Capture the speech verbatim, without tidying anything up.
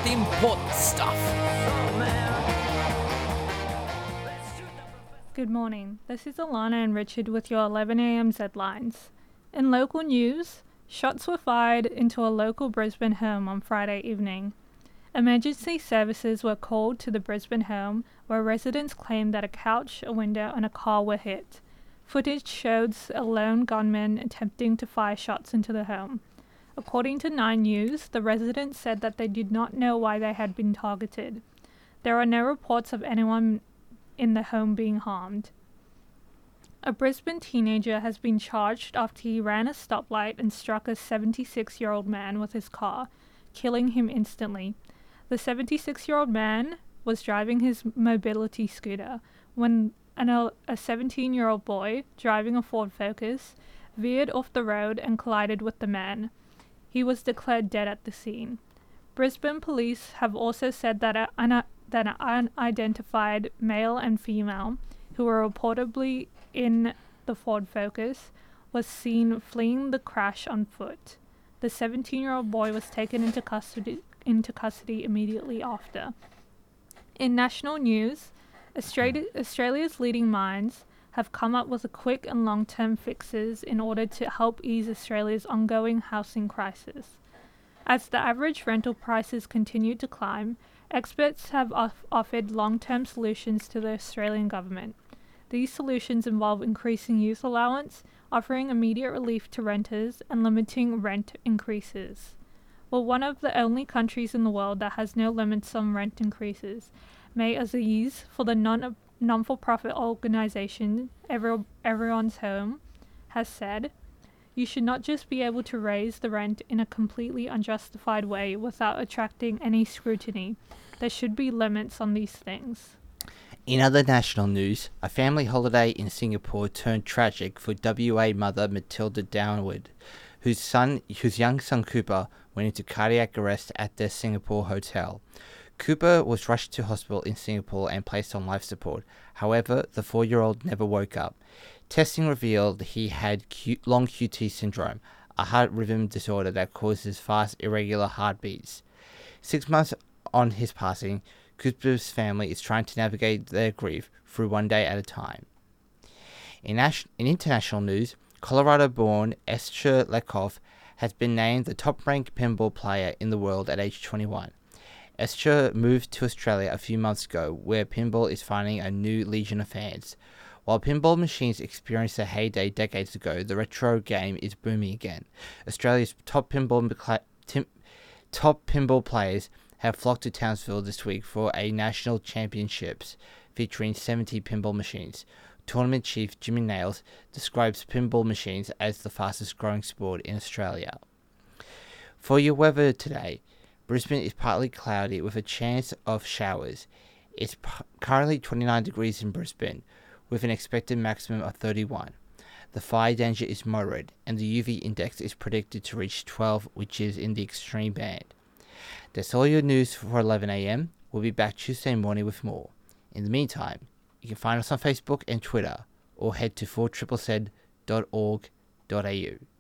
the important stuff. Good morning. This is Alana and Richard with your eleven a m Z-Lines. In local news, shots were fired into a local Brisbane home on Friday evening. Emergency services were called to the Brisbane home, where residents claimed that a couch, a window and a car were hit. Footage showed a lone gunman attempting to fire shots into the home. According to Nine News, the residents said that they did not know why they had been targeted. There are no reports of anyone in the home being harmed. A Brisbane teenager has been charged after he ran a stoplight and struck a seventy-six-year-old man with his car, killing him instantly. The seventy-six-year-old man was driving his mobility scooter when an, a seventeen-year-old boy, driving a Ford Focus, veered off the road and collided with the man. He was declared dead at the scene. Brisbane police have also said that a, an, that an unidentified male and female, who were reportedly in the Ford Focus, was seen fleeing the crash on foot. The seventeen-year-old boy was taken into custody, into custody immediately after. In national news, Australia, Australia's leading minds have come up with a quick and long-term fixes in order to help ease Australia's ongoing housing crisis. As the average rental prices continue to climb, experts have off- offered long-term solutions to the Australian government. These solutions involve increasing youth allowance, offering immediate relief to renters, and limiting rent increases. We're one of the only countries in the world that has no limits on rent increases. May Aziz, for the non non-for-profit organisation Every, Everyone's Home, has said, "You should not just be able to raise the rent in a completely unjustified way without attracting any scrutiny. There should be limits on these things." In other national news, a family holiday in Singapore turned tragic for W A mother Matilda Downward, whose son, whose young son Cooper went into cardiac arrest at their Singapore hotel. Cooper was rushed to hospital in Singapore and placed on life support. However, the four-year-old never woke up. Testing revealed he had Q- long Q T syndrome, a heart rhythm disorder that causes fast, irregular heartbeats. Six months on his passing, Cooper's family is trying to navigate their grief through one day at a time. In, nas- in international news, Colorado-born Esther Lekoff has been named the top-ranked pinball player in the world at age twenty-one. Esther moved to Australia a few months ago, where pinball is finding a new legion of fans. While pinball machines experienced a heyday decades ago, the retro game is booming again. Australia's top pinball, cl- tim- top pinball players have flocked to Townsville this week for a national championships featuring seventy pinball machines. Tournament chief Jimmy Nails describes pinball machines as the fastest growing sport in Australia. For your weather today, Brisbane is partly cloudy with a chance of showers. It's p- currently twenty-nine degrees in Brisbane, with an expected maximum of thirty-one. The fire danger is moderate, and the U V index is predicted to reach twelve, which is in the extreme band. That's all your news for eleven a m. We'll be back Tuesday morning with more. In the meantime, you can find us on Facebook and Twitter, or head to four Z Z Z dot org dot a u.